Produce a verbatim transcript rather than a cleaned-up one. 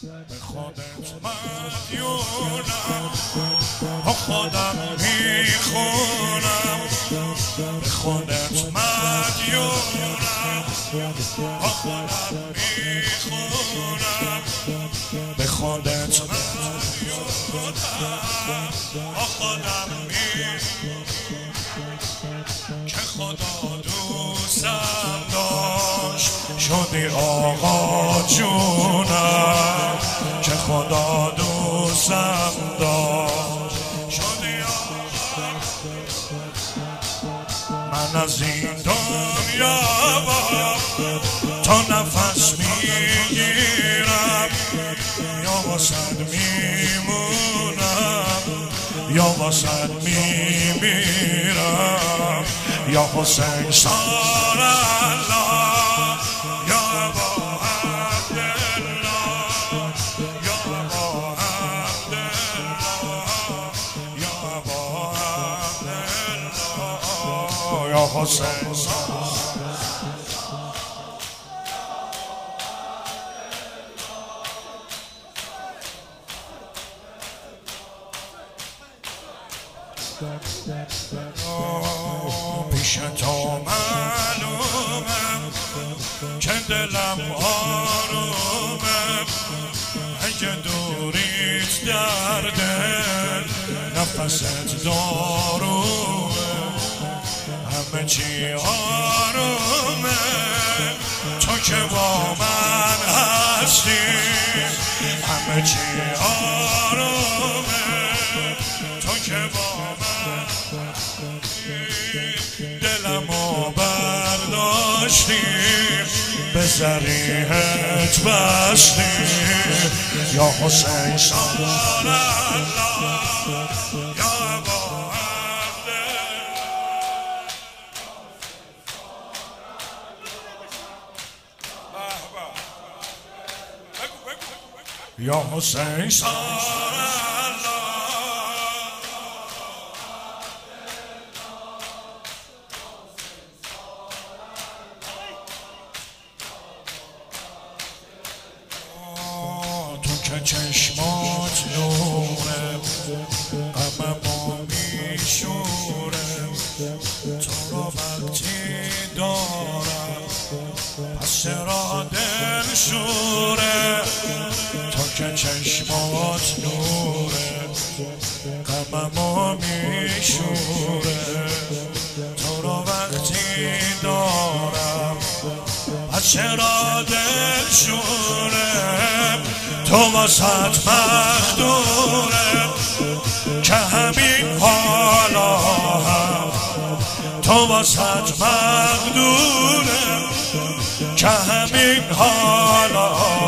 به خودت مدیونم، خودم میخونم، به خودت مدیونم، خودم میخونم، به خودت مدیونم، خودم میخونم که خدا دوستم داشت شدی آقا جونم، که خدا دوستم داشت شدی آقا. من از این دنیا تا نفس میگیرم، یا واسد میمونم یا واسد میمیرم، یا حسین سار الله، یا ابا عبدالله، یا ابا عبدالله، یا ابا عبدالله، یا حسین سار. پیش تو معلومم که دلم آرومم، اگه دوریت در دل نفست دارومه، همه چی آرومه تو که با من هستی، همه چی آرومه تو که با دلمو برداشتی، به ذریحت بستی، یا حسین سار الله، یا ابا عبدالله، یا حسین سار. چشمات نوره غممو میشوره، تو رو وقتی دارم پس چرا دل شوره، تو که چشمات نوره غممو میشوره، تو رو وقتی دارم پس چرا دل شوره، تو واسط مخدوره که همین حالا هم، تو واسط مخدوره که همین حالا